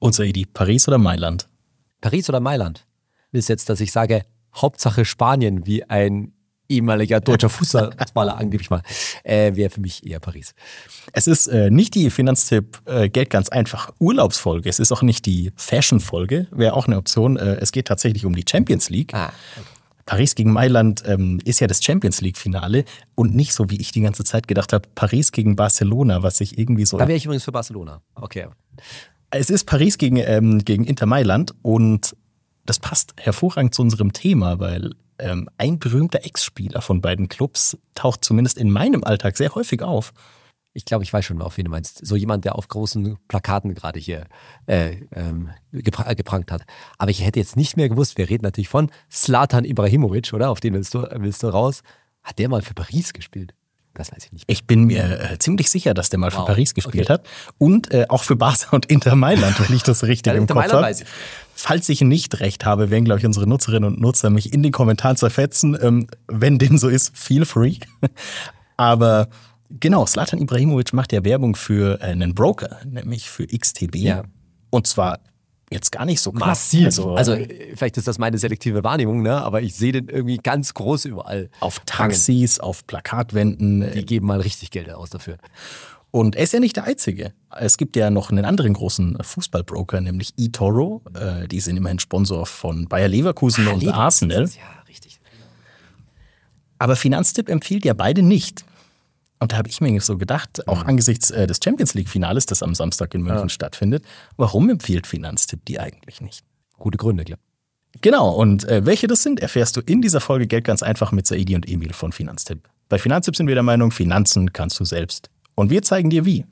Und Saidi, Paris oder Mailand? Paris oder Mailand? Willst du jetzt, dass ich sage, Hauptsache Spanien, wie ein ehemaliger deutscher Fußballer angeblich mal, wäre für mich eher Paris. Es ist nicht die Finanztipp Geld ganz einfach Urlaubsfolge. Es ist auch nicht die Fashion-Folge. Wäre auch eine Option. Es geht tatsächlich um die Champions League. Okay. Paris gegen Mailand ist ja das Champions League-Finale und nicht so, wie ich die ganze Zeit gedacht habe, Paris gegen Barcelona, was sich irgendwie so... Da wäre ich übrigens für Barcelona. Okay. Es ist Paris gegen Inter Mailand und das passt hervorragend zu unserem Thema, weil ein berühmter Ex-Spieler von beiden Clubs taucht zumindest in meinem Alltag sehr häufig auf. Ich glaube, ich weiß schon, auf wen du meinst. So jemand, der auf großen Plakaten gerade hier geprangt hat. Aber ich hätte jetzt nicht mehr gewusst, wir reden natürlich von Zlatan Ibrahimovic, oder? Auf den willst du raus. Hat der mal für Paris gespielt? Das weiß ich nicht mehr. Ich bin mir ziemlich sicher, dass der mal für Paris gespielt hat. Und auch für Barca und Inter Mailand, wenn ich das richtig im Kopf habe. Falls ich nicht recht habe, werden, glaube ich, unsere Nutzerinnen und Nutzer mich in den Kommentaren zerfetzen. Wenn dem so ist, feel free. Aber genau, Zlatan Ibrahimovic macht ja Werbung für einen Broker, nämlich für XTB. Ja. Und zwar jetzt gar nicht so massiv. Also vielleicht ist das meine selektive Wahrnehmung, ne? Aber ich sehe den irgendwie ganz groß überall. Auf Taxis, auf Plakatwänden. Die geben mal richtig Geld aus dafür. Und er ist ja nicht der Einzige. Es gibt ja noch einen anderen großen Fußballbroker, nämlich eToro. Die sind immerhin Sponsor von Bayer Leverkusen und Arsenal. Ja, richtig. Aber Finanztipp empfiehlt ja beide nicht. Und da habe ich mir so gedacht, auch angesichts des Champions League-Finales, das am Samstag in München stattfindet, warum empfiehlt Finanztipp die eigentlich nicht? Gute Gründe, klar. Genau, und welche das sind, erfährst du in dieser Folge Geld ganz einfach mit Saidi und Emil von Finanztipp. Bei Finanztipp sind wir der Meinung, Finanzen kannst du selbst. Und wir zeigen dir wie.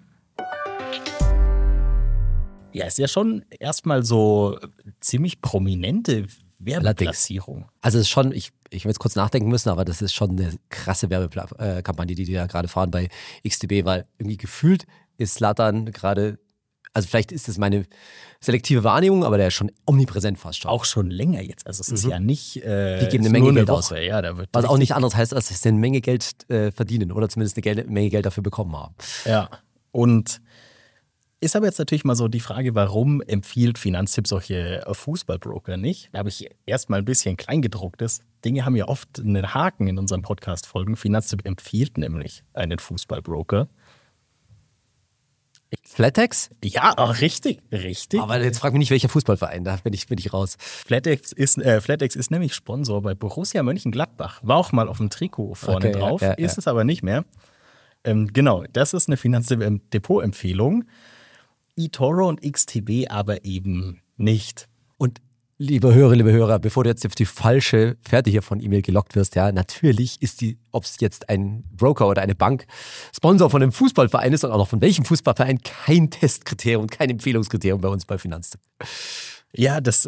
Ja, ist ja schon erstmal so ziemlich prominente Werbeplatzierung. Also es ist schon, ich will jetzt kurz nachdenken müssen, aber das ist schon eine krasse Werbekampagne, die da gerade fahren bei XTB, weil irgendwie gefühlt ist Zlatan gerade, also vielleicht ist das meine selektive Wahrnehmung, aber der ist schon omnipräsent fast schon. Auch schon länger jetzt, also es ist ja nicht die geben eine Menge Geld aus. Ja, da wird was auch nicht anders heißt, als dass sie eine Menge Geld verdienen oder zumindest eine Menge Geld dafür bekommen haben. Ja, und ist aber jetzt natürlich mal so die Frage, warum empfiehlt Finanztipp solche Fußballbroker nicht? Da habe ich erstmal ein bisschen Kleingedrucktes. Dinge haben ja oft einen Haken in unseren Podcast-Folgen. Finanztipp empfiehlt nämlich einen Fußballbroker. Flatex? Ja, richtig. Aber jetzt frag mich nicht, welcher Fußballverein, da bin ich raus. Flatex ist nämlich Sponsor bei Borussia Mönchengladbach. War auch mal auf dem Trikot vorne drauf, ist es aber nicht mehr. Genau, das ist eine Finanztipp-Depot-Empfehlung. eToro und XTB aber eben nicht. Und liebe Hörer, bevor du jetzt auf die falsche Fährte hier von E-Mail gelockt wirst, ja, natürlich ist ob es jetzt ein Broker oder eine Bank Sponsor von einem Fußballverein ist und auch noch von welchem Fußballverein, kein Testkriterium, kein Empfehlungskriterium bei uns bei Finanztipp. Ja, das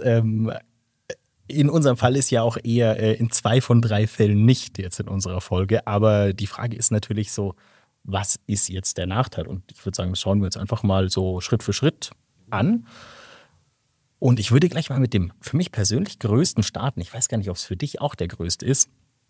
in unserem Fall ist ja auch eher in 2 von 3 Fällen nicht jetzt in unserer Folge, aber die Frage ist natürlich so, was ist jetzt der Nachteil? Und ich würde sagen, das schauen wir uns einfach mal so Schritt für Schritt an. Und ich würde gleich mal mit dem für mich persönlich größten starten. Ich weiß gar nicht, ob es für dich auch der größte ist.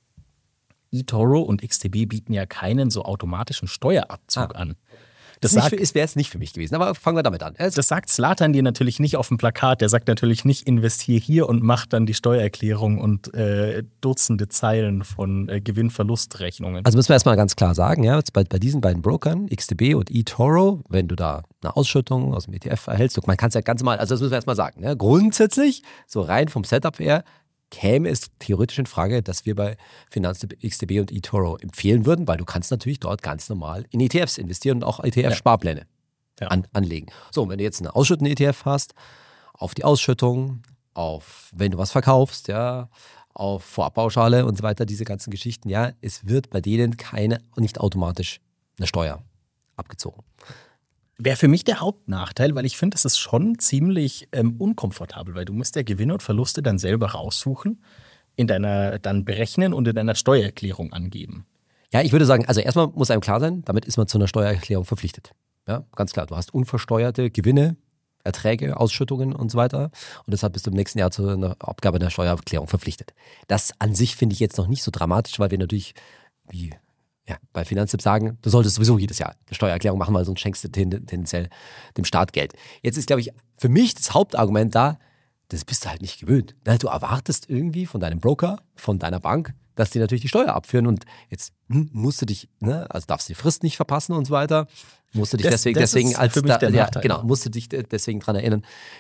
eToro und XTB bieten ja keinen so automatischen Steuerabzug an. Das wäre es nicht für mich gewesen, aber fangen wir damit an. Das sagt Zlatan dir natürlich nicht auf dem Plakat. Der sagt natürlich nicht, investiere hier und mach dann die Steuererklärung und Dutzende Zeilen von Gewinn-Verlust-Rechnungen. Also müssen wir erstmal ganz klar sagen, ja, jetzt bei diesen beiden Brokern, XTB und eToro, wenn du da eine Ausschüttung aus dem ETF erhältst, man kann es ja ganz mal, also das müssen wir erstmal sagen, ne? Grundsätzlich, so rein vom Setup her, käme es theoretisch in Frage, dass wir bei Finanztipp, XTB und eToro empfehlen würden, weil du kannst natürlich dort ganz normal in ETFs investieren und auch ETF-Sparpläne anlegen. So, wenn du jetzt einen ausschüttenden ETF hast, auf die Ausschüttung, auf wenn du was verkaufst, ja, auf Vorabpauschale und so weiter, diese ganzen Geschichten, ja, es wird bei denen nicht automatisch eine Steuer abgezogen. Wäre für mich der Hauptnachteil, weil ich finde, das ist schon ziemlich unkomfortabel, weil du musst ja Gewinne und Verluste dann selber raussuchen, dann berechnen und in deiner Steuererklärung angeben. Ja, ich würde sagen, also erstmal muss einem klar sein, damit ist man zu einer Steuererklärung verpflichtet. Ja, ganz klar, du hast unversteuerte Gewinne, Erträge, Ausschüttungen und so weiter und deshalb bist du im nächsten Jahr zu einer Abgabe der Steuererklärung verpflichtet. Das an sich finde ich jetzt noch nicht so dramatisch, weil wir natürlich, wie Ja, bei Finanztipp sagen, du solltest sowieso jedes Jahr eine Steuererklärung machen, weil sonst schenkst du tendenziell dem Staat Geld. Jetzt ist, glaube ich, für mich das Hauptargument da, das bist du halt nicht gewöhnt. Du erwartest irgendwie von deinem Broker, von deiner Bank, dass die natürlich die Steuer abführen und jetzt musst du dich, also darfst du die Frist nicht verpassen und so weiter, musst du dich deswegen als für mich der Nachteil, genau, musst du dich deswegen dran erinnern,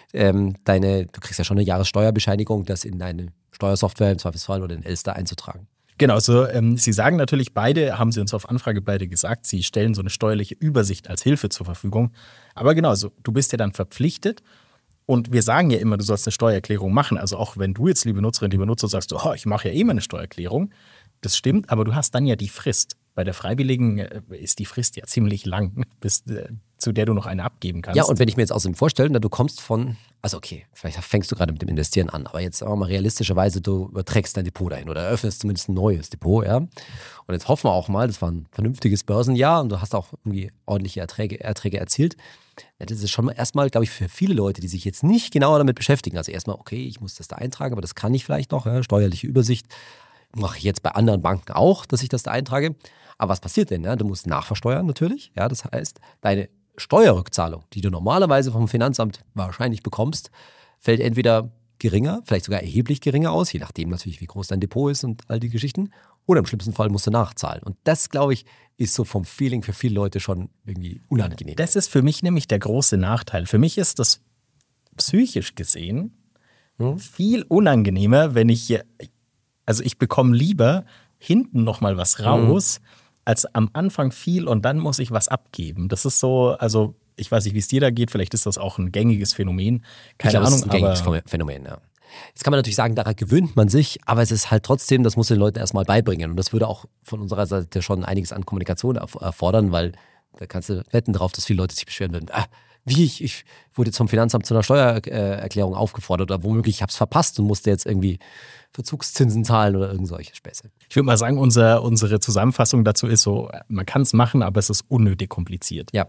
du kriegst ja schon eine Jahressteuerbescheinigung, das in deine Steuersoftware im Zweifelsfall oder in Elster einzutragen. Genau, so Sie sagen natürlich beide, haben Sie uns auf Anfrage beide gesagt, Sie stellen so eine steuerliche Übersicht als Hilfe zur Verfügung. Aber genau, so, du bist ja dann verpflichtet und wir sagen ja immer, du sollst eine Steuererklärung machen. Also auch wenn du jetzt, liebe Nutzerinnen, liebe Nutzer, sagst, oh, ich mache ja eh meine Steuererklärung, das stimmt, aber du hast dann ja die Frist. Bei der Freiwilligen ist die Frist ja ziemlich lang, zu der du noch eine abgeben kannst. Ja, und wenn ich mir jetzt außerdem vorstelle, du kommst also okay, vielleicht fängst du gerade mit dem Investieren an, aber jetzt auch mal realistischerweise, du überträgst dein Depot dahin oder eröffnest zumindest ein neues Depot, ja. Und jetzt hoffen wir auch mal, das war ein vernünftiges Börsenjahr und du hast auch irgendwie ordentliche Erträge erzielt. Ja, das ist schon erstmal, glaube ich, für viele Leute, die sich jetzt nicht genauer damit beschäftigen. Also erstmal, okay, ich muss das da eintragen, aber das kann ich vielleicht noch, ja, steuerliche Übersicht. Mache ich jetzt bei anderen Banken auch, dass ich das da eintrage. Aber was passiert denn? Ja? Du musst nachversteuern natürlich. Ja, das heißt, deine Steuerrückzahlung, die du normalerweise vom Finanzamt wahrscheinlich bekommst, fällt entweder geringer, vielleicht sogar erheblich geringer aus, je nachdem natürlich, wie groß dein Depot ist und all die Geschichten. Oder im schlimmsten Fall musst du nachzahlen. Und das, glaube ich, ist so vom Feeling für viele Leute schon irgendwie unangenehm. Das ist für mich nämlich der große Nachteil. Für mich ist das psychisch gesehen viel unangenehmer, wenn ich bekomme lieber hinten nochmal was raus, als am Anfang viel und dann muss ich was abgeben. Das ist so, also ich weiß nicht, wie es dir da geht, vielleicht ist das auch ein gängiges Phänomen. Keine Ahnung, das ist ein gängiges Phänomen, ja. Jetzt kann man natürlich sagen, daran gewöhnt man sich, aber es ist halt trotzdem, das muss den Leuten erstmal beibringen. Und das würde auch von unserer Seite schon einiges an Kommunikation erfordern, weil da kannst du wetten darauf, dass viele Leute sich beschweren würden. Ich wurde jetzt vom Finanzamt zu einer Steuererklärung aufgefordert oder womöglich, ich habe es verpasst und musste jetzt irgendwie Verzugszinsen zahlen oder irgend solche Späße. Ich würde mal sagen, unsere Zusammenfassung dazu ist so, man kann es machen, aber es ist unnötig kompliziert. Ja.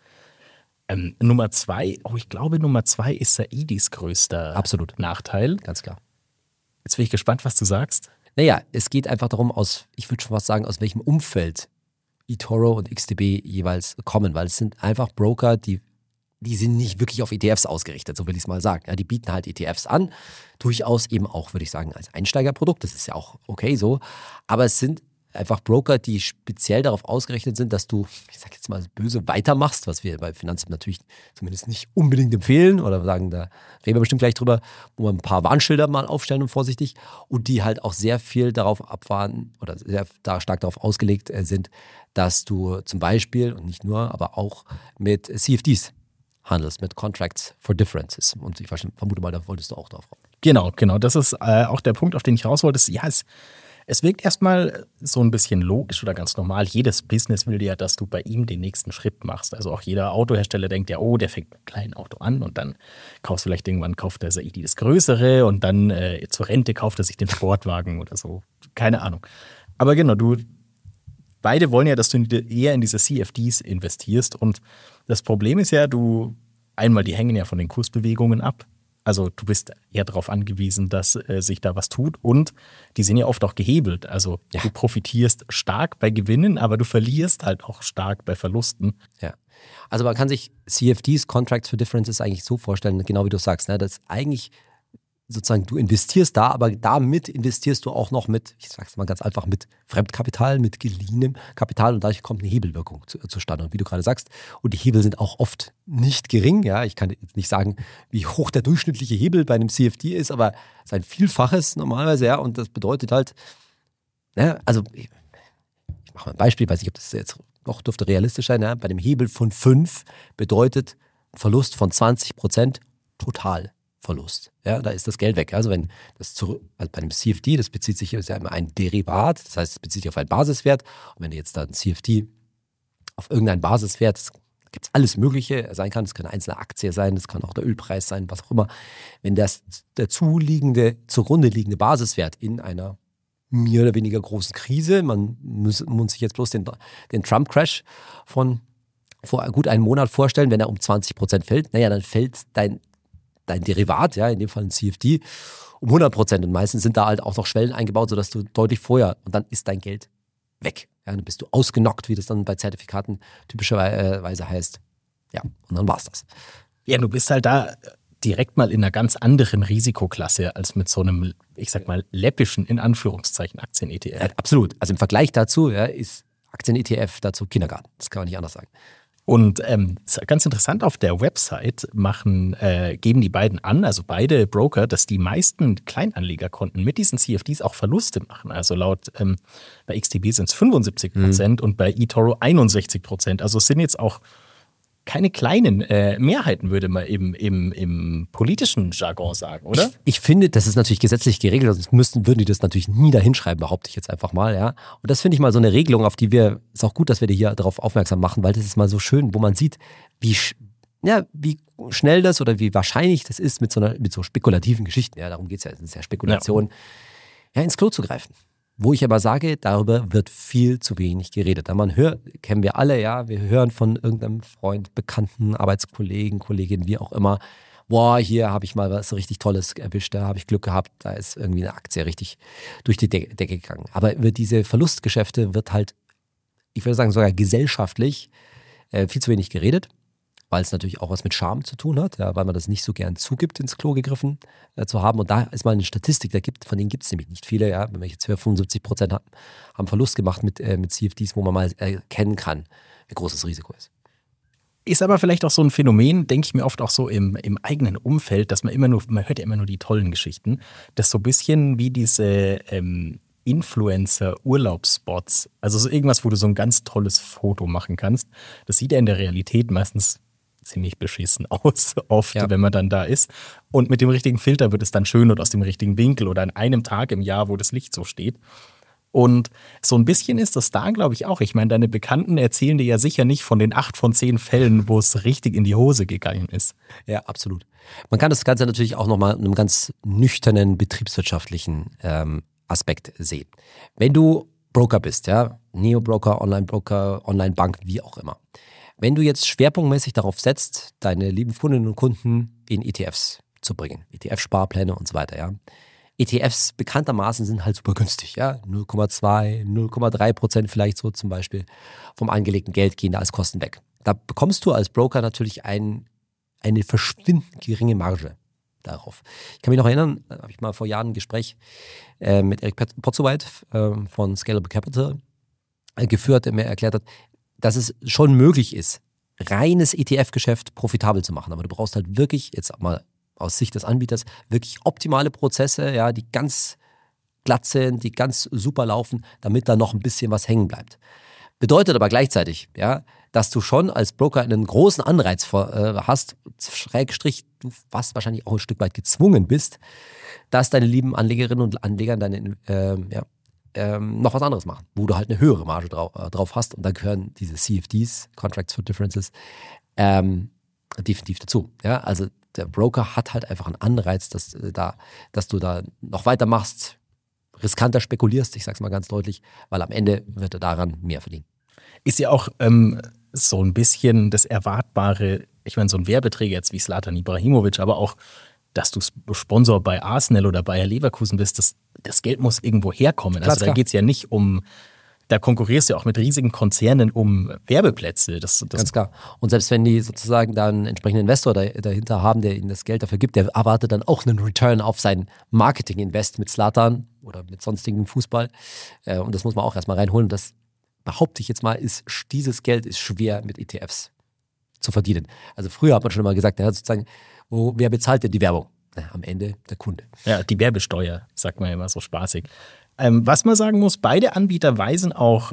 Nummer 2, ich glaube Nummer 2 ist Saidis größter Nachteil. Ganz klar. Jetzt bin ich gespannt, was du sagst. Naja, es geht einfach darum, ich würde schon fast sagen, aus welchem Umfeld eToro und XTB jeweils kommen, weil es sind einfach Broker, die sind nicht wirklich auf ETFs ausgerichtet, so will ich es mal sagen. Ja, die bieten halt ETFs an, durchaus eben auch, würde ich sagen, als Einsteigerprodukt, das ist ja auch okay so, aber es sind einfach Broker, die speziell darauf ausgerichtet sind, dass du, ich sag jetzt mal böse, weitermachst, was wir bei Finanzamt natürlich zumindest nicht unbedingt empfehlen oder sagen, da reden wir bestimmt gleich drüber, wo wir ein paar Warnschilder mal aufstellen und vorsichtig und die halt auch sehr viel darauf abfahren oder sehr stark darauf ausgelegt sind, dass du zum Beispiel, und nicht nur, aber auch mit CFDs handelst, mit Contracts for Differences. Und ich vermute mal, da wolltest du auch drauf raus. Genau. Das ist auch der Punkt, auf den ich raus wollte. Ja, es wirkt erstmal so ein bisschen logisch oder ganz normal. Jedes Business will ja, dass du bei ihm den nächsten Schritt machst. Also auch jeder Autohersteller denkt ja, der fängt mit einem kleinen Auto an und dann kauft der Saidi das Größere und dann zur Rente kauft er sich den Sportwagen oder so. Keine Ahnung. Aber genau, beide wollen ja, dass du eher in diese CFDs investierst. Und das Problem ist ja, die hängen ja von den Kursbewegungen ab. Also du bist eher darauf angewiesen, dass sich da was tut. Und die sind ja oft auch gehebelt. Also du profitierst stark bei Gewinnen, aber du verlierst halt auch stark bei Verlusten. Ja. Also man kann sich CFDs, Contracts for Differences, eigentlich so vorstellen, genau wie du sagst, ne, dass eigentlich sozusagen du investierst da, aber damit investierst du auch noch mit, ich sag's mal ganz einfach, mit Fremdkapital, mit geliehenem Kapital und dadurch kommt eine Hebelwirkung zustande. Und wie du gerade sagst, und die Hebel sind auch oft nicht gering, ja, ich kann jetzt nicht sagen, wie hoch der durchschnittliche Hebel bei einem CFD ist, aber es ist ein Vielfaches normalerweise, ja, und das bedeutet halt, ne, also ich mache mal ein Beispiel, weiß nicht, ob das jetzt noch dürfte realistisch sein, ja, bei dem Hebel von 5 bedeutet ein Verlust von 20% total. Verlust. Ja, da ist das Geld weg. Also wenn also bei einem CFD, das bezieht sich ja immer ein Derivat, das heißt, es bezieht sich auf einen Basiswert. Und wenn du jetzt da ein CFD auf irgendeinen Basiswert, das gibt es alles Mögliche sein kann, das kann eine einzelne Aktie sein, das kann auch der Ölpreis sein, was auch immer. Wenn der zugrunde liegende Basiswert in einer mehr oder weniger großen Krise, man muss sich jetzt bloß den Trump-Crash von vor gut einem Monat vorstellen, wenn er um 20% fällt, dann fällt dein Derivat, ja, in dem Fall ein CFD, um 100%. Und meistens sind da halt auch noch Schwellen eingebaut, sodass du deutlich vorher, und dann ist dein Geld weg. Ja, dann bist du ausgenockt, wie das dann bei Zertifikaten typischerweise heißt. Ja, und dann war's das. Ja, du bist halt da direkt mal in einer ganz anderen Risikoklasse als mit so einem, ich sag mal, läppischen, in Anführungszeichen, Aktien-ETF. Ja, absolut. Also im Vergleich dazu ist Aktien-ETF dazu Kindergarten. Das kann man nicht anders sagen. Und ganz interessant, auf der Website geben die beiden an, also beide Broker, dass die meisten Kleinanlegerkonten mit diesen CFDs auch Verluste machen. Also laut bei XTB sind es 75% und bei eToro 61%. Also es sind jetzt auch keine kleinen Mehrheiten, würde man eben im politischen Jargon sagen, oder? Ich finde, das ist natürlich gesetzlich geregelt, sonst würden die das natürlich nie da hinschreiben, behaupte ich jetzt einfach mal, ja. Und das finde ich mal so eine Regelung, auf die ist auch gut, dass wir dir hier darauf aufmerksam machen, weil das ist mal so schön, wo man sieht, wie schnell das oder wie wahrscheinlich das ist mit so spekulativen Geschichten, ja, darum geht es ja, es ist ja Spekulation, ja, ins Klo zu greifen. Wo ich aber sage, darüber wird viel zu wenig geredet. Da kennen wir alle, ja, wir hören von irgendeinem Freund, Bekannten, Arbeitskollegen, Kolleginnen, wie auch immer, boah, hier habe ich mal was richtig Tolles erwischt, da habe ich Glück gehabt, da ist irgendwie eine Aktie richtig durch die Decke gegangen. Aber über diese Verlustgeschäfte wird halt, ich würde sagen, sogar gesellschaftlich viel zu wenig geredet, weil es natürlich auch was mit Scham zu tun hat, ja, weil man das nicht so gern zugibt, ins Klo gegriffen zu haben. Und da ist mal eine Statistik, von denen gibt es nämlich nicht viele. Ja, wenn man jetzt höre, 75% haben Verlust gemacht mit CFDs, wo man mal erkennen kann, wie groß das Risiko ist. Ist aber vielleicht auch so ein Phänomen, denke ich mir oft auch so im eigenen Umfeld, dass man hört ja immer nur die tollen Geschichten, das so ein bisschen wie diese Influencer-Urlaubsspots, also so irgendwas, wo du so ein ganz tolles Foto machen kannst. Das sieht ja in der Realität meistens ziemlich beschissen aus, oft, wenn man dann da ist. Und mit dem richtigen Filter wird es dann schön und aus dem richtigen Winkel oder an einem Tag im Jahr, wo das Licht so steht. Und so ein bisschen ist das da, glaube ich, auch. Ich meine, deine Bekannten erzählen dir ja sicher nicht von den 8 von 10 Fällen, wo es richtig in die Hose gegangen ist. Ja, absolut. Man kann das Ganze natürlich auch nochmal in einem ganz nüchternen betriebswirtschaftlichen Aspekt sehen. Wenn du Broker bist, ja, Neo-Broker, Online-Bank, wie auch immer. Wenn du jetzt schwerpunktmäßig darauf setzt, deine lieben Kundinnen und Kunden in ETFs zu bringen, ETF-Sparpläne und so weiter, ja. ETFs bekanntermaßen sind halt super günstig, ja. 0,2, 0,3% vielleicht so zum Beispiel vom angelegten Geld gehen da als Kosten weg. Da bekommst du als Broker natürlich eine verschwindend geringe Marge darauf. Ich kann mich noch erinnern, da habe ich mal vor Jahren ein Gespräch mit Eric Potzowait von Scalable Capital geführt, der mir erklärt hat, dass es schon möglich ist, reines ETF-Geschäft profitabel zu machen. Aber du brauchst halt wirklich, jetzt mal aus Sicht des Anbieters, wirklich optimale Prozesse, ja, die ganz glatt sind, die ganz super laufen, damit da noch ein bisschen was hängen bleibt. Bedeutet aber gleichzeitig, ja, dass du schon als Broker einen großen Anreiz hast, Schrägstrich, du fast wahrscheinlich auch ein Stück weit gezwungen bist, dass deine lieben Anlegerinnen und Anleger noch was anderes machen, wo du halt eine höhere Marge drauf hast. Und da gehören diese CFDs, Contracts for Differences, definitiv dazu. Ja? Also der Broker hat halt einfach einen Anreiz, dass du da noch weitermachst, riskanter spekulierst, ich sag's mal ganz deutlich, weil am Ende wird er daran mehr verdienen. Ist ja auch so ein bisschen das Erwartbare, ich meine, so ein Werbeträger jetzt wie Zlatan Ibrahimovic, aber auch, dass du Sponsor bei Arsenal oder Bayer Leverkusen bist, das Geld muss irgendwo herkommen. Klar, also da geht es ja nicht da konkurrierst du ja auch mit riesigen Konzernen um Werbeplätze. Ganz klar. Und selbst wenn die sozusagen da einen entsprechenden Investor dahinter haben, der ihnen das Geld dafür gibt, der erwartet dann auch einen Return auf sein Marketing-Invest mit Zlatan oder mit sonstigem Fußball. Und das muss man auch erstmal reinholen. Und das behaupte ich jetzt mal, dieses Geld ist schwer mit ETFs zu verdienen. Also früher hat man schon immer gesagt, sozusagen, wer bezahlt denn die Werbung? Am Ende der Kunde. Ja, die Werbesteuer, sagt man ja immer so spaßig. Was man sagen muss, beide Anbieter weisen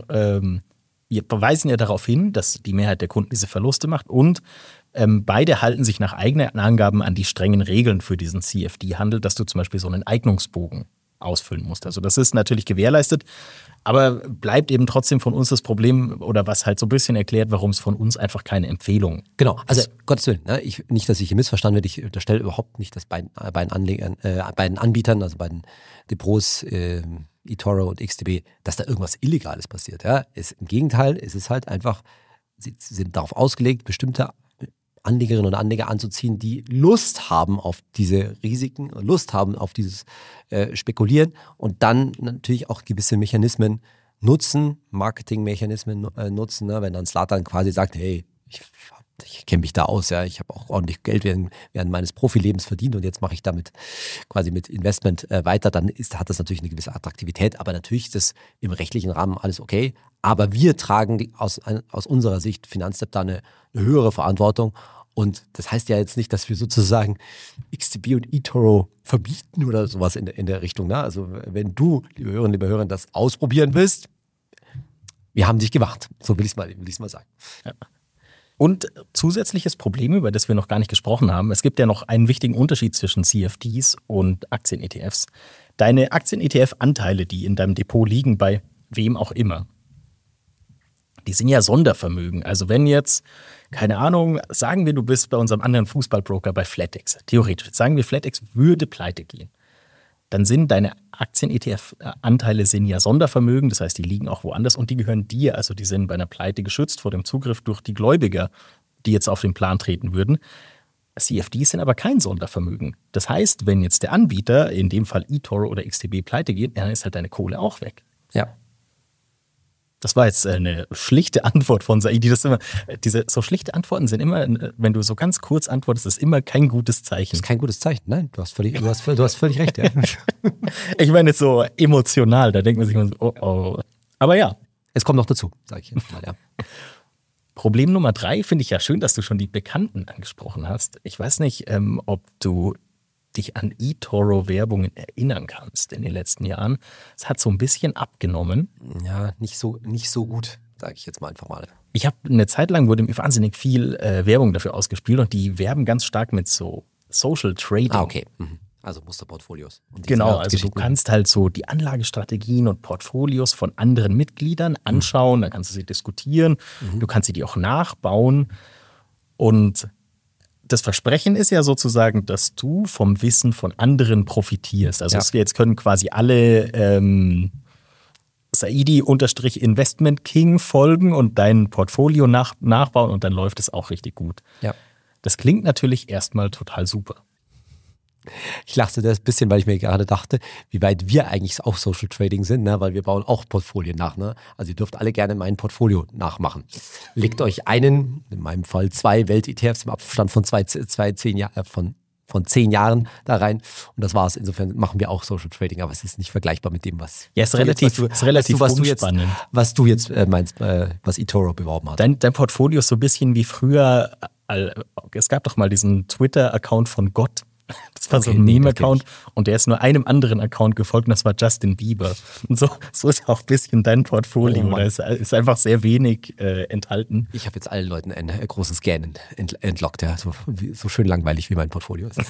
ja darauf hin, dass die Mehrheit der Kunden diese Verluste macht und beide halten sich nach eigenen Angaben an die strengen Regeln für diesen CFD-Handel, dass du zum Beispiel so einen Eignungsbogen ausfüllen musst. Also das ist natürlich gewährleistet, aber bleibt eben trotzdem von uns das Problem oder was halt so ein bisschen erklärt, warum es von uns einfach keine Empfehlung ist. Genau, also Gottes Willen, ne? Nicht, dass ich hier missverstanden werde, ich unterstelle überhaupt nicht, dass beiden Anbietern, also beiden Depots, eToro und XTB, dass da irgendwas Illegales passiert. Ja? Im Gegenteil, es ist halt einfach, sie sind darauf ausgelegt, bestimmte Anlegerinnen und Anleger anzuziehen, die Lust haben auf diese Risiken, Lust haben auf dieses Spekulieren und dann natürlich auch gewisse Mechanismen Marketingmechanismen nutzen, ne? Wenn dann Zlatan quasi sagt, hey, ich kenne mich da aus, ja, ich habe auch ordentlich Geld während meines Profilebens verdient und jetzt mache ich damit quasi mit Investment weiter, dann hat das natürlich eine gewisse Attraktivität, aber natürlich ist das im rechtlichen Rahmen alles okay, aber wir tragen aus unserer Sicht Finanzstep da eine höhere Verantwortung und das heißt ja jetzt nicht, dass wir sozusagen XTB und eToro verbieten oder sowas in der Richtung, ne? Also wenn du, liebe Hörerinnen, das ausprobieren willst, wir haben dich gewacht, so will ich es mal sagen. Ja. Und zusätzliches Problem, über das wir noch gar nicht gesprochen haben, es gibt ja noch einen wichtigen Unterschied zwischen CFDs und Aktien-ETFs. Deine Aktien-ETF-Anteile, die in deinem Depot liegen, bei wem auch immer, die sind ja Sondervermögen. Also wenn jetzt, keine Ahnung, sagen wir, du bist bei unserem anderen Fußballbroker bei Flatex, theoretisch, sagen wir, Flatex würde pleite gehen, dann sind deine Aktien-ETF-Anteile ja Sondervermögen, das heißt, die liegen auch woanders und die gehören dir, also die sind bei einer Pleite geschützt vor dem Zugriff durch die Gläubiger, die jetzt auf den Plan treten würden. CFDs sind aber kein Sondervermögen. Das heißt, wenn jetzt der Anbieter, in dem Fall eToro oder XTB, pleite geht, dann ist halt deine Kohle auch weg. Ja. Das war jetzt eine schlichte Antwort von Saidi. So schlichte Antworten sind immer, wenn du so ganz kurz antwortest, ist immer kein gutes Zeichen. Das ist kein gutes Zeichen. Nein, du hast völlig recht. Ja. Ich meine jetzt so emotional, da denkt man sich immer so, oh. Aber ja. Es kommt noch dazu, sage ich jetzt mal, ja. Problem Nummer 3 finde ich ja schön, dass du schon die Bekannten angesprochen hast. Ich weiß nicht, ob du dich an eToro-Werbungen erinnern kannst in den letzten Jahren. Es hat so ein bisschen abgenommen. Ja, nicht so gut, sage ich jetzt mal einfach mal. Ich habe eine Zeit lang, wurde mir wahnsinnig viel Werbung dafür ausgespielt und die werben ganz stark mit so Social Trading. Ah, okay. Also Musterportfolios. Genau, also du kannst halt so die Anlagestrategien und Portfolios von anderen Mitgliedern anschauen, dann kannst du sie diskutieren, du kannst sie dir auch nachbauen und das Versprechen ist ja sozusagen, dass du vom Wissen von anderen profitierst. Also jetzt können quasi alle Saidi-Investment King folgen und dein Portfolio nachbauen und dann läuft es auch richtig gut. Ja. Das klingt natürlich erstmal total super. Ich lachte das ein bisschen, weil ich mir gerade dachte, wie weit wir eigentlich auch Social Trading sind, ne? Weil wir bauen auch Portfolien nach. Ne? Also ihr dürft alle gerne mein Portfolio nachmachen. Legt euch in meinem Fall 2 Welt-ETFs im Abstand von 10 Jahren da rein und das war's. Insofern machen wir auch Social Trading, aber es ist nicht vergleichbar mit dem, was ist relativ unspannend. Was du jetzt meinst, was eToro beworben hat. Dein Portfolio ist so ein bisschen wie früher, es gab doch mal diesen Twitter-Account von Gott. Das war so ein Meme-Account und der ist nur einem anderen Account gefolgt und das war Justin Bieber. Und so ist auch ein bisschen dein Portfolio. Da ist einfach sehr wenig enthalten. Ich habe jetzt allen Leuten ein großes Scan entlockt, ja. So schön langweilig wie mein Portfolio ist.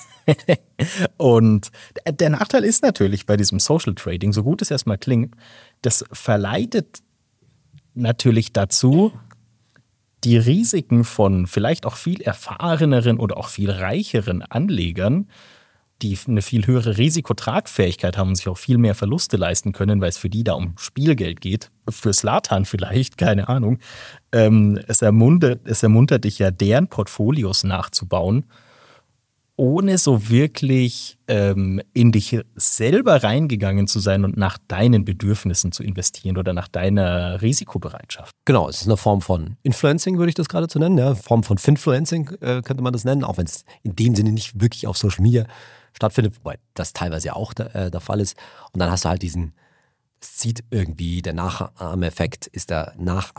Und der Nachteil ist natürlich bei diesem Social Trading, so gut es erstmal klingt, das verleitet natürlich dazu, die Risiken von vielleicht auch viel erfahreneren oder auch viel reicheren Anlegern, die eine viel höhere Risikotragfähigkeit haben und sich auch viel mehr Verluste leisten können, weil es für die da um Spielgeld geht, für Zlatan vielleicht, keine Ahnung. Es ermuntert dich ja, deren Portfolios nachzubauen, ohne so wirklich in dich selber reingegangen zu sein und nach deinen Bedürfnissen zu investieren oder nach deiner Risikobereitschaft. Genau, es ist eine Form von Influencing, würde ich das gerade so nennen. Ja, Form von Finfluencing könnte man das nennen, auch wenn es in dem Sinne nicht wirklich auf Social Media stattfindet, wobei das teilweise ja auch der Fall ist. Und dann hast du halt es zieht irgendwie, der Nachahmereffekt ist da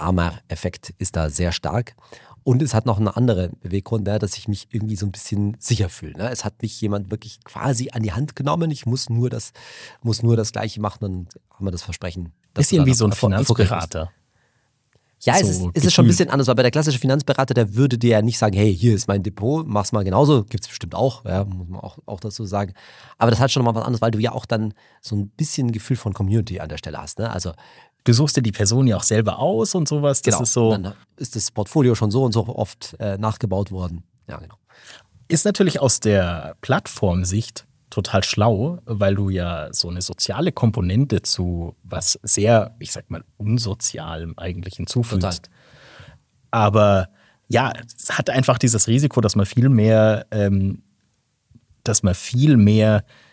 sehr stark. Und es hat noch einen anderen Beweggrund, dass ich mich irgendwie so ein bisschen sicher fühle. Ne? Es hat mich jemand wirklich quasi an die Hand genommen. Ich muss nur das Gleiche machen, dann haben wir das Versprechen. Bisschen wie so ein Finanzberater. Ja, es ist schon ein bisschen anders, weil bei der klassische Finanzberater, der würde dir ja nicht sagen, hey, hier ist mein Depot, mach's mal genauso. Gibt es bestimmt auch, ja, muss man auch dazu sagen. Aber das hat schon nochmal was anderes, weil du ja auch dann so ein bisschen ein Gefühl von Community an der Stelle hast. Ne? Also du suchst dir die Person ja auch selber aus und sowas. Das ist so. Dann ist das Portfolio schon so und so oft nachgebaut worden. Ja, genau. Ist natürlich aus der Plattformsicht total schlau, weil du ja so eine soziale Komponente zu was sehr, ich sag mal, unsozialem eigentlich hinzufügst. Total. Aber ja, es hat einfach dieses Risiko, dass man viel mehr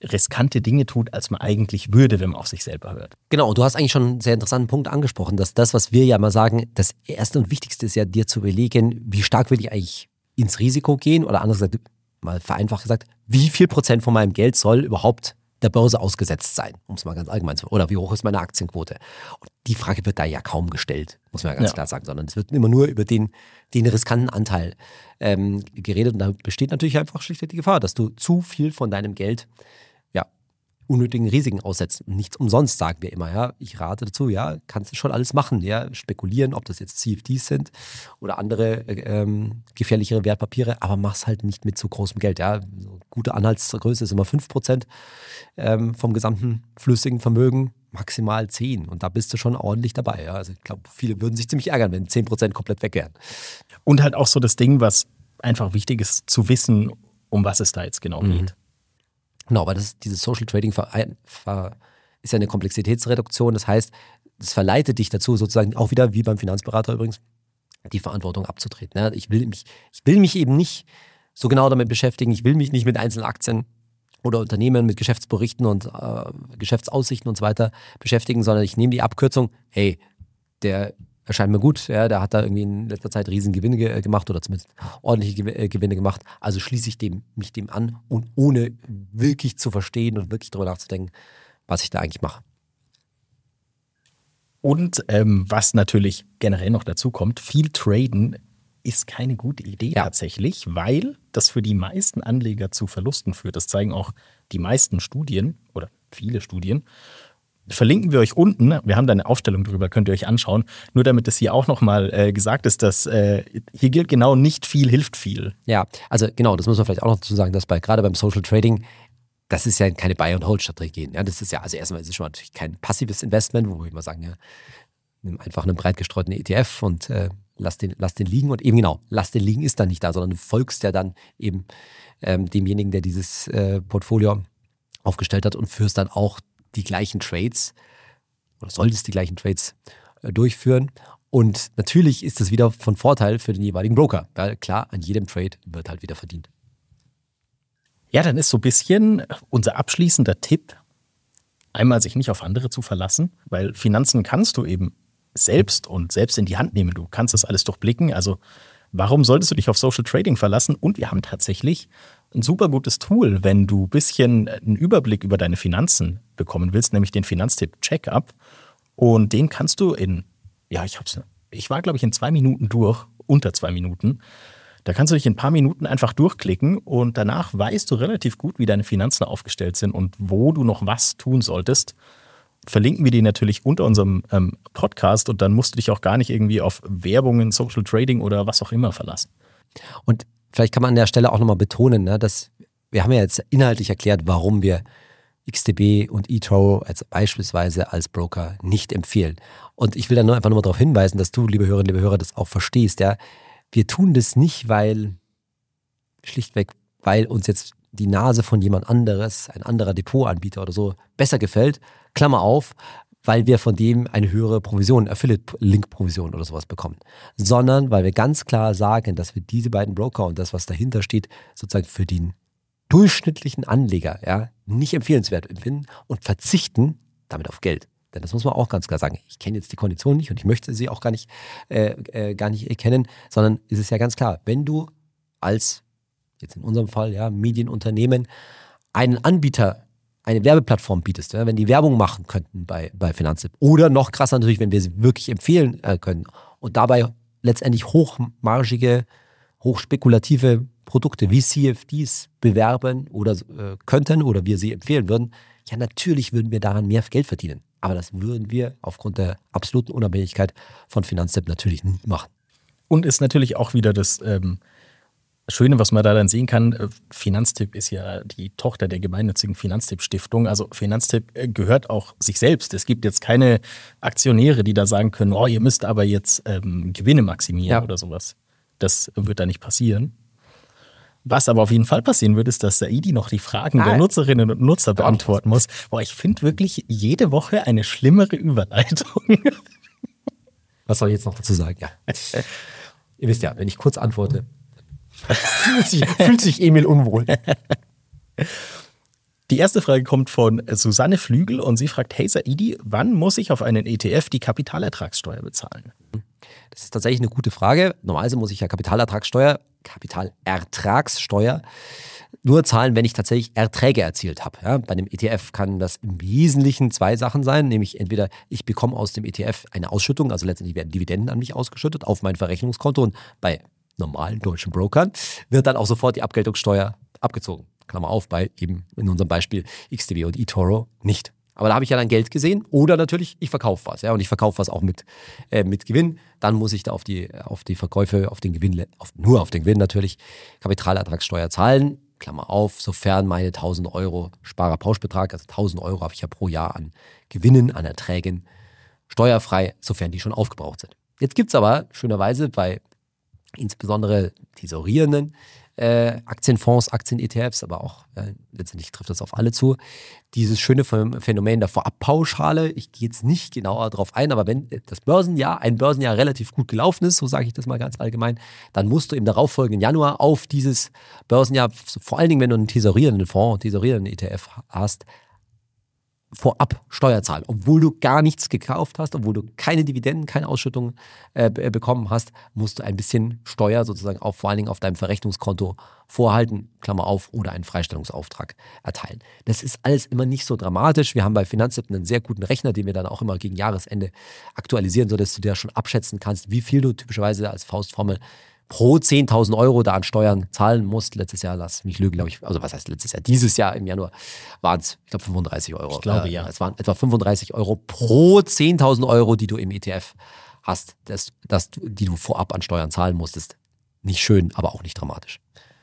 riskante Dinge tut, als man eigentlich würde, wenn man auf sich selber hört. Genau, und du hast eigentlich schon einen sehr interessanten Punkt angesprochen, dass das, was wir ja mal sagen, das Erste und Wichtigste ist ja, dir zu überlegen, wie stark will ich eigentlich ins Risiko gehen oder anders gesagt, mal vereinfacht gesagt, wie viel Prozent von meinem Geld soll überhaupt der Börse ausgesetzt sein, um es mal ganz allgemein zu sagen. Oder wie hoch ist meine Aktienquote? Und die Frage wird da ja kaum gestellt, muss man ja ganz klar sagen, sondern es wird immer nur über den riskanten Anteil geredet. Und da besteht natürlich einfach schlichtweg die Gefahr, dass du zu viel von deinem Geld unnötigen Risiken aussetzt. Nichts umsonst sagen wir immer, ja. Ich rate dazu, ja, kannst du schon alles machen, ja. Spekulieren, ob das jetzt CFDs sind oder andere gefährlichere Wertpapiere, aber mach's halt nicht mit zu großem Geld, ja. So gute Anhaltsgröße ist immer 5% vom gesamten flüssigen Vermögen, maximal 10%. Und da bist du schon ordentlich dabei, ja. Also ich glaube, viele würden sich ziemlich ärgern, wenn 10% komplett weg wären. Und halt auch so das Ding, was einfach wichtig ist, zu wissen, um was es da jetzt genau geht. Genau, weil dieses Social Trading ist ja eine Komplexitätsreduktion. Das heißt, es verleitet dich dazu, sozusagen auch wieder, wie beim Finanzberater übrigens, die Verantwortung abzutreten. Ja, ich will mich eben nicht so genau damit beschäftigen. Ich will mich nicht mit einzelnen Aktien oder Unternehmen, mit Geschäftsberichten und Geschäftsaussichten und so weiter beschäftigen, sondern ich nehme die Abkürzung, hey, der erscheint mir gut, ja, der hat da irgendwie in letzter Zeit riesen Gewinne gemacht oder zumindest ordentliche Gewinne gemacht. Also schließe ich mich dem an und ohne wirklich zu verstehen und wirklich darüber nachzudenken, was ich da eigentlich mache. Und was natürlich generell noch dazu kommt, viel traden ist keine gute Idee tatsächlich, weil das für die meisten Anleger zu Verlusten führt. Das zeigen auch die meisten Studien oder viele Studien. Verlinken wir euch unten. Wir haben da eine Aufstellung drüber, könnt ihr euch anschauen. Nur damit es hier auch nochmal gesagt ist, dass hier gilt genau, nicht viel hilft viel. Ja, also genau, das muss man vielleicht auch noch dazu sagen, dass gerade beim Social Trading, das ist ja keine Buy-and-Hold-Strategie. Ja, das ist ja, also erstmal ist es schon natürlich kein passives Investment, wo ich mal sagen, ja, nimm einfach einen breit gestreuten ETF und lass den liegen. Und eben genau, lass den liegen ist dann nicht da, sondern du folgst ja dann eben demjenigen, der dieses Portfolio aufgestellt hat und führst dann auch die gleichen Trades oder solltest die gleichen Trades durchführen. Und natürlich ist das wieder von Vorteil für den jeweiligen Broker. Weil klar, an jedem Trade wird halt wieder verdient. Ja, dann ist so ein bisschen unser abschließender Tipp, einmal sich nicht auf andere zu verlassen, weil Finanzen kannst du eben selbst in die Hand nehmen. Du kannst das alles durchblicken. Also warum solltest du dich auf Social Trading verlassen? Und wir haben tatsächlich ein super gutes Tool, wenn du ein bisschen einen Überblick über deine Finanzen bekommen willst, nämlich den Finanztipp Checkup. Und den kannst du ich war glaube ich in 2 Minuten durch, unter 2 Minuten. Da kannst du dich in ein paar Minuten einfach durchklicken und danach weißt du relativ gut, wie deine Finanzen aufgestellt sind und wo du noch was tun solltest. Verlinken wir die natürlich unter unserem Podcast und dann musst du dich auch gar nicht irgendwie auf Werbungen, Social Trading oder was auch immer verlassen. Und vielleicht kann man an der Stelle auch nochmal betonen, ne, dass wir haben ja jetzt inhaltlich erklärt, warum wir XTB und eToro beispielsweise als Broker nicht empfehlen. Und ich will dann nur einfach nochmal darauf hinweisen, dass du, liebe Hörerinnen, liebe Hörer, das auch verstehst. Ja? Wir tun das nicht, weil uns jetzt die Nase von jemand anderes, ein anderer Depotanbieter oder so, besser gefällt, Klammer auf, weil wir von dem eine höhere Provision, Affiliate-Link-Provision oder sowas bekommen. Sondern weil wir ganz klar sagen, dass wir diese beiden Broker und das, was dahinter steht, sozusagen für den durchschnittlichen Anleger nicht empfehlenswert empfinden und verzichten damit auf Geld. Denn das muss man auch ganz klar sagen. Ich kenne jetzt die Konditionen nicht und ich möchte sie auch gar nicht kennen, sondern es ist ja ganz klar, wenn du als, jetzt in unserem Fall, Medienunternehmen, einen Anbieter, eine Werbeplattform bietest, wenn die Werbung machen könnten bei Finanztipp oder noch krasser natürlich, wenn wir sie wirklich empfehlen können und dabei letztendlich hochmargige, hochspekulative Produkte wie CFDs bewerben oder könnten oder wir sie empfehlen würden, ja natürlich würden wir daran mehr Geld verdienen. Aber das würden wir aufgrund der absoluten Unabhängigkeit von Finanztipp natürlich nie machen. Und ist natürlich auch wieder das Schöne, was man da dann sehen kann, Finanztipp ist ja die Tochter der gemeinnützigen Finanztipp-Stiftung. Also Finanztipp gehört auch sich selbst. Es gibt jetzt keine Aktionäre, die da sagen können, ihr müsst aber jetzt Gewinne maximieren oder sowas. Das wird da nicht passieren. Was aber auf jeden Fall passieren wird, ist, dass Saidi noch die Fragen der Nutzerinnen und Nutzer beantworten muss. Ich finde wirklich jede Woche eine schlimmere Überleitung. Was soll ich jetzt noch dazu sagen? Ja. Ihr wisst ja, wenn ich kurz antworte, fühlt sich Emil unwohl. Die erste Frage kommt von Susanne Flügel und sie fragt, hey Saidi, wann muss ich auf einen ETF die Kapitalertragssteuer bezahlen? Das ist tatsächlich eine gute Frage. Normalerweise muss ich ja Kapitalertragssteuer nur zahlen, wenn ich tatsächlich Erträge erzielt habe. Ja, bei einem ETF kann das im Wesentlichen zwei Sachen sein, nämlich entweder ich bekomme aus dem ETF eine Ausschüttung, also letztendlich werden Dividenden an mich ausgeschüttet auf mein Verrechnungskonto und bei normalen deutschen Brokern wird dann auch sofort die Abgeltungssteuer abgezogen. Klammer auf, bei eben in unserem Beispiel XTB und eToro nicht. Aber da habe ich ja dann Geld gesehen oder natürlich, ich verkaufe was. Ja, und ich verkaufe was auch mit Gewinn. Dann muss ich da auf die Verkäufe, nur auf den Gewinn natürlich, Kapitalertragssteuer zahlen. Klammer auf, sofern meine 1.000 Euro Sparerpauschbetrag, also 1.000 Euro habe ich ja pro Jahr an Gewinnen, an Erträgen, steuerfrei, sofern die schon aufgebraucht sind. Jetzt gibt es aber schönerweise bei insbesondere tesorierenden Aktienfonds, Aktien-ETFs, aber auch letztendlich trifft das auf alle zu. Dieses schöne Phänomen der Vorabpauschale, ich gehe jetzt nicht genauer darauf ein, aber wenn ein Börsenjahr relativ gut gelaufen ist, so sage ich das mal ganz allgemein, dann musst du im darauffolgenden Januar auf dieses Börsenjahr, vor allen Dingen, wenn du einen tesorierenden Fonds, tesorierenden ETF hast, vorab Steuer zahlen, obwohl du gar nichts gekauft hast, obwohl du keine Dividenden, keine Ausschüttungen bekommen hast, musst du ein bisschen Steuer sozusagen auch vor allen Dingen auf deinem Verrechnungskonto vorhalten, Klammer auf, oder einen Freistellungsauftrag erteilen. Das ist alles immer nicht so dramatisch. Wir haben bei Finanztipp einen sehr guten Rechner, den wir dann auch immer gegen Jahresende aktualisieren, sodass du dir schon abschätzen kannst, wie viel du typischerweise als Faustformel pro 10.000 Euro da an Steuern zahlen musst. Letztes Jahr, lass mich lügen, glaube ich, also was heißt letztes Jahr? Dieses Jahr im Januar waren es, ich glaube, 35 Euro. Ich glaube, ja. Es waren etwa 35 Euro pro 10.000 Euro, die du im ETF hast, die du vorab an Steuern zahlen musstest. Nicht schön, aber auch nicht dramatisch.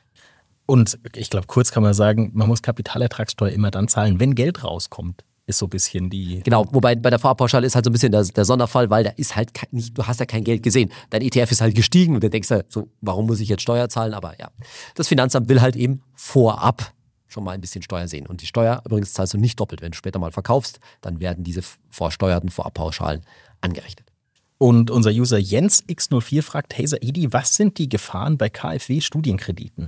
Und ich glaube, kurz kann man sagen, man muss Kapitalertragssteuer immer dann zahlen, wenn Geld rauskommt. Ist so ein bisschen die... Genau, wobei bei der Vorabpauschale ist halt so ein bisschen der Sonderfall, weil da ist halt nicht, du hast ja kein Geld gesehen. Dein ETF ist halt gestiegen und du denkst ja so, warum muss ich jetzt Steuer zahlen? Aber ja, das Finanzamt will halt eben vorab schon mal ein bisschen Steuer sehen. Und die Steuer übrigens zahlst du nicht doppelt. Wenn du später mal verkaufst, dann werden diese versteuerten Vorabpauschalen angerechnet. Und unser User Jens X04 fragt, hey Saidi, was sind die Gefahren bei KfW-Studienkrediten?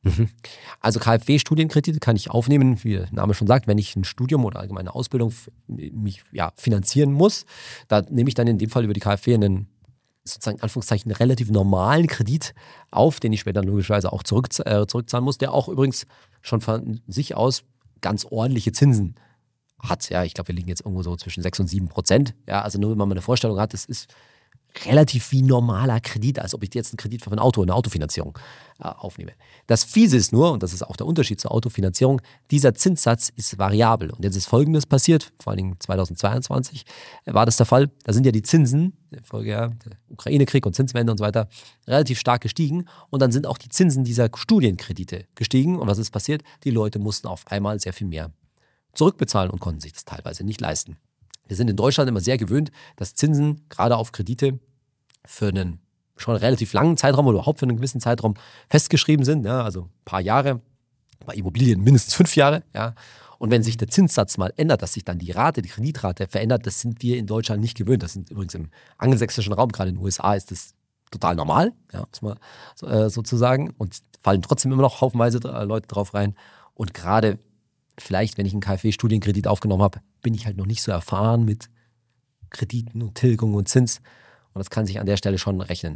Also KfW-Studienkredite kann ich aufnehmen, wie der Name schon sagt, wenn ich ein Studium oder allgemeine Ausbildung mich finanzieren muss. Da nehme ich dann in dem Fall über die KfW einen sozusagen in Anführungszeichen relativ normalen Kredit auf, den ich später logischerweise auch zurückzahlen muss, der auch übrigens schon von sich aus ganz ordentliche Zinsen hat. Ja, ich glaube, wir liegen jetzt irgendwo so zwischen 6 und 7%. Ja, also nur wenn man mal eine Vorstellung hat, das ist relativ wie normaler Kredit, als ob ich jetzt einen Kredit für ein Auto, eine Autofinanzierung aufnehme. Das Fiese ist nur, und das ist auch der Unterschied zur Autofinanzierung, dieser Zinssatz ist variabel. Und jetzt ist Folgendes passiert, vor allen Dingen 2022 war das der Fall. Da sind ja die Zinsen, Folge der Ukraine-Krieg und Zinswende und so weiter, relativ stark gestiegen. Und dann sind auch die Zinsen dieser Studienkredite gestiegen. Und was ist passiert? Die Leute mussten auf einmal sehr viel mehr zurückbezahlen und konnten sich das teilweise nicht leisten. Wir sind in Deutschland immer sehr gewöhnt, dass Zinsen gerade auf Kredite für einen schon relativ langen Zeitraum oder überhaupt für einen gewissen Zeitraum festgeschrieben sind, ja, also ein paar Jahre, bei Immobilien mindestens 5 Jahre. Ja. Und wenn sich der Zinssatz mal ändert, dass sich dann die Kreditrate verändert, das sind wir in Deutschland nicht gewöhnt. Das sind übrigens im angelsächsischen Raum, gerade in den USA ist das total normal, ja, muss man sozusagen, und fallen trotzdem immer noch haufenweise Leute drauf rein. Und gerade vielleicht, wenn ich einen KfW-Studienkredit aufgenommen habe, bin ich halt noch nicht so erfahren mit Krediten und Tilgung und Zins. Und das kann sich an der Stelle schon rächen.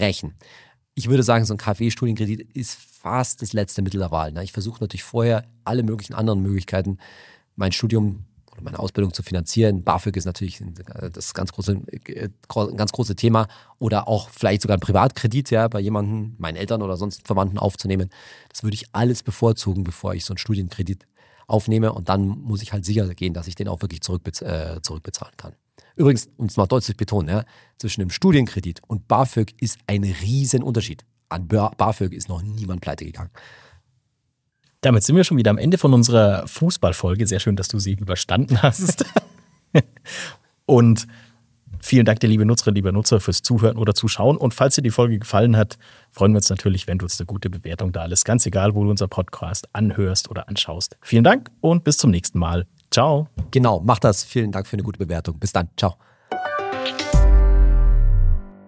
Ich würde sagen, so ein KfW-Studienkredit ist fast das letzte Mittel der Wahl. Ich versuche natürlich vorher alle möglichen anderen Möglichkeiten, mein Studium oder meine Ausbildung zu finanzieren. BAföG ist natürlich das ganz große Thema. Oder auch vielleicht sogar ein Privatkredit, ja, bei jemandem, meinen Eltern oder sonst Verwandten aufzunehmen. Das würde ich alles bevorzugen, bevor ich so einen Studienkredit aufnehme, und dann muss ich halt sicher gehen, dass ich den auch wirklich zurückbezahlen kann. Übrigens, um es mal deutlich zu betonen, ja, zwischen dem Studienkredit und BAföG ist ein riesen Unterschied. An BAföG ist noch niemand pleite gegangen. Damit sind wir schon wieder am Ende von unserer Fußballfolge. Sehr schön, dass du sie überstanden hast. Und vielen Dank dir, liebe Nutzerinnen, liebe Nutzer, fürs Zuhören oder Zuschauen. Und falls dir die Folge gefallen hat, freuen wir uns natürlich, wenn du uns eine gute Bewertung da lässt. Ganz egal, wo du unser Podcast anhörst oder anschaust. Vielen Dank und bis zum nächsten Mal. Ciao. Genau, mach das. Vielen Dank für eine gute Bewertung. Bis dann. Ciao.